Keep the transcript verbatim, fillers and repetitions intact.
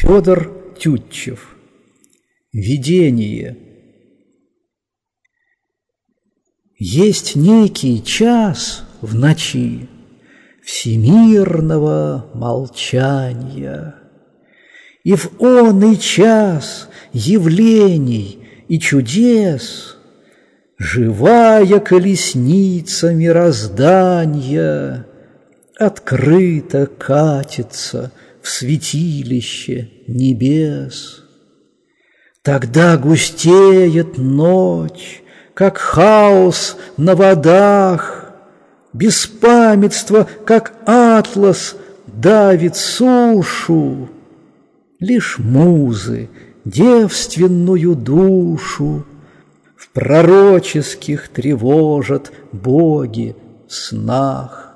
Федор Тютчев. Видение. Есть некий час в ночи всемирного молчания, и в оный час явлений и чудес живая колесница мироздания открыто катится в святилище небес. Тогда густеет ночь, как хаос на водах, беспамятство, как атлас, давит сушу. Лишь музы девственную душу в пророческих тревожат боги снах.